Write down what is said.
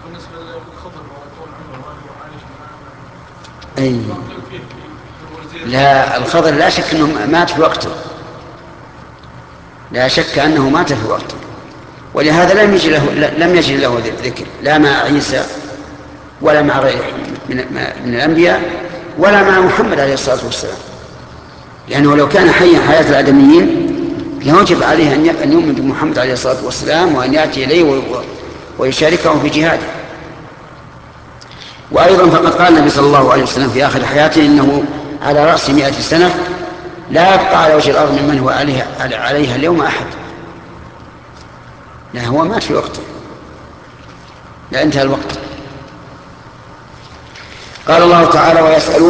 بالنسبة للخضر ويكون عمره وعايش أي معاه لا، الخضر لا شك أنه مات في وقته، لا شك أنه مات في وقته، ولهذا لم يجد له ذكر لا مع عيسى ولا مع غيره من الأنبياء ولا مع محمد عليه الصلاة والسلام، لأنه لو كان حيا حياة الآدميين لوجب عليه أن يؤمن بمحمد عليه الصلاة والسلام وأن يأتي إليه ويشاركه في جهاده. وأيضا فقد قال النبي صلى الله عليه وسلم في آخر حياته إنه على رأس 100 سنة لا يبقى على وجه الأرض ممن هو عليها اليوم أحد. لا، هو مات في وقته، لا انتهى الوقت. قال الله تعالى: ويسألون